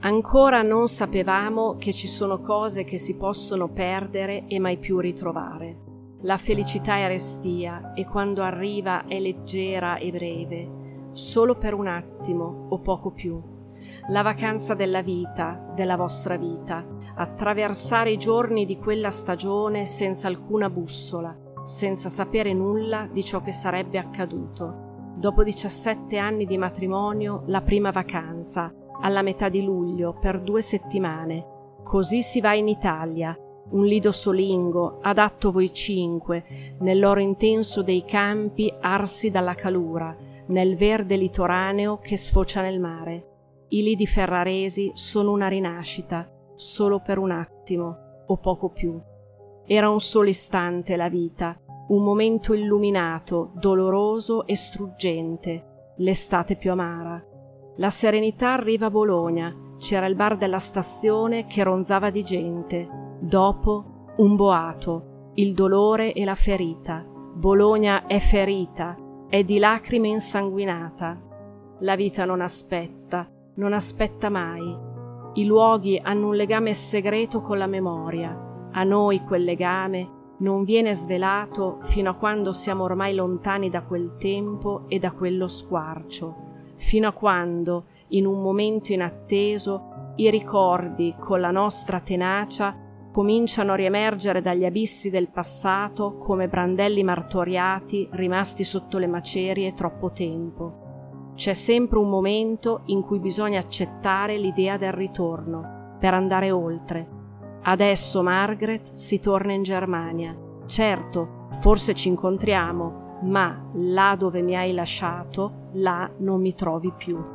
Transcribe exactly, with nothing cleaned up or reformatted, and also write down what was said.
Ancora non sapevamo che ci sono cose che si possono perdere e mai più ritrovare. La felicità è restia e quando arriva è leggera e breve, solo per un attimo o poco più. La vacanza della vita, della vostra vita, attraversare i giorni di quella stagione senza alcuna bussola, senza sapere nulla di ciò che sarebbe accaduto. Dopo diciassette anni di matrimonio, la prima vacanza, alla metà di luglio, per due settimane. Così si va in Italia, un lido solingo, adatto voi cinque, nell'oro intenso dei campi arsi dalla calura, nel verde litoraneo che sfocia nel mare. I lidi ferraresi sono una rinascita, solo per un attimo, o poco più. Era un solo istante la vita, un momento illuminato, doloroso e struggente, l'estate più amara. La serenità arriva a Bologna, c'era il bar della stazione che ronzava di gente. Dopo, un boato, il dolore e la ferita. Bologna è ferita, è di lacrime insanguinata. La vita non aspetta, non aspetta mai. I luoghi hanno un legame segreto con la memoria. A noi quel legame non viene svelato fino a quando siamo ormai lontani da quel tempo e da quello squarcio. Fino a quando, in un momento inatteso, i ricordi, con la nostra tenacia, cominciano a riemergere dagli abissi del passato come brandelli martoriati rimasti sotto le macerie troppo tempo. C'è sempre un momento in cui bisogna accettare l'idea del ritorno, per andare oltre. Adesso, Margaret, si torna in Germania. Certo, forse ci incontriamo, ma là dove mi hai lasciato, là non mi trovi più.